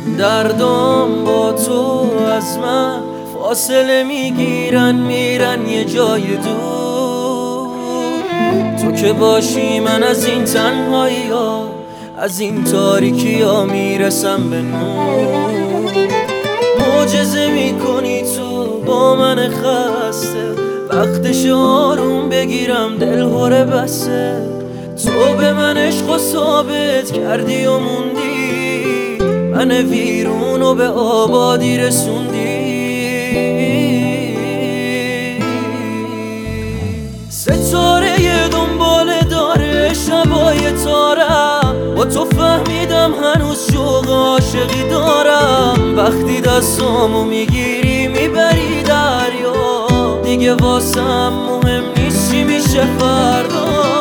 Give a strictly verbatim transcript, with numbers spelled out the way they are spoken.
دردم با تو از من فاصله میگیرن، میرن یه جای دور. تو که باشی من از این تنهایی ها، از این تاریکی ها میرسم به نور. معجزه میکنی تو با من خسته، وقتش آروم بگیرم دل هره بسته. تو به من عشق و ثابت کردی و موندی، من ویرون و به آبادی رسوندی. ستاره دنبال داره شبای تارم، با تو فهمیدم هنوز شوق عاشقی دارم. وقتی دستامو میگیری میبری دریا، دیگه واسم مهم نیست چی میشه فردا.